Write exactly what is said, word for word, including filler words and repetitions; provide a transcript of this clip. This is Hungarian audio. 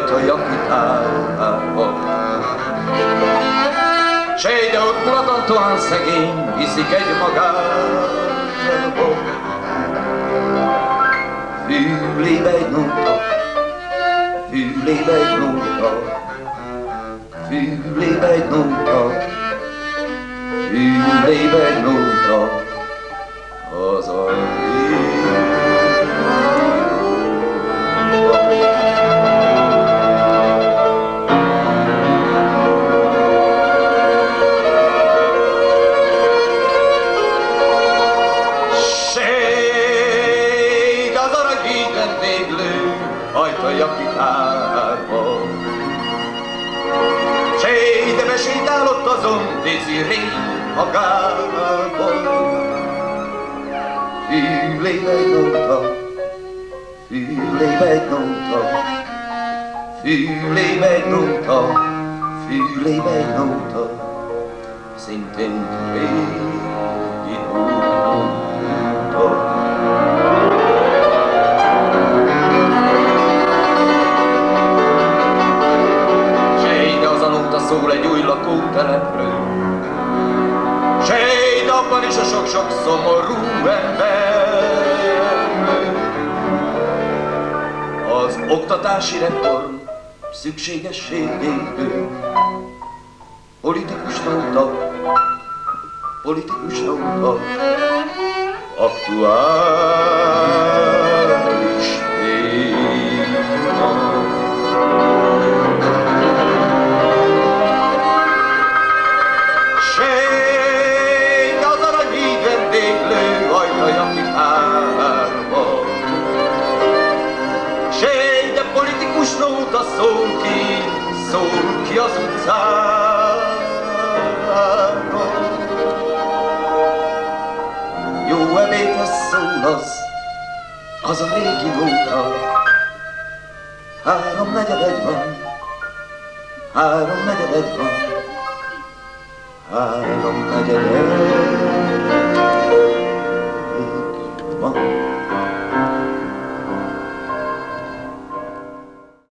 ajtaja kitárva. S ide ott mulatantóan szegény viszik egy magátba. Fülébe egy nóta, fülébe egy nóta, fülébe egy nóta, fülébe egy nóta, az a ajtaja kitárva. S ide besétálott azon Désiré magában. Fülébe egy nóta, fülébe egy nóta, fülébe egy nóta, fülébe egy nóta, szintén régi nóta. Szól egy új lakótelepről, s egy abban is a sok-sok szomorú ember. Az oktatási reform szükségességéből politikus nóta, politikus nóta, aktuális téma. Ajtaja kitárva. S ide politikus nóta szól ki, szól ki az utcára. Jó ebédhez szól az, az a régi nóta. Három negyedegy van, három negyedegy van, három negyedegy.